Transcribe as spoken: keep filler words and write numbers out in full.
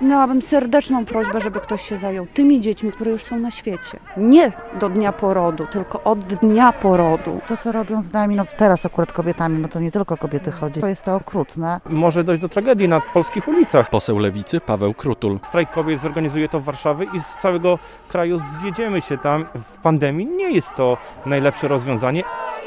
Miałabym serdeczną prośbę, żeby ktoś się zajął tymi dziećmi, które już są na świecie. Nie do dnia porodu, tylko od dnia porodu. To, co robią z nami, no teraz akurat kobietami, bo to nie tylko kobiety chodzi, to jest to okrutne. Może dojść do tragedii na polskich ulicach. Poseł Lewicy Paweł Krutul. Strajk kobiet zorganizuje to w Warszawie i z całego kraju zjedziemy się tam. W pandemii nie jest to najlepsze rozwiązanie.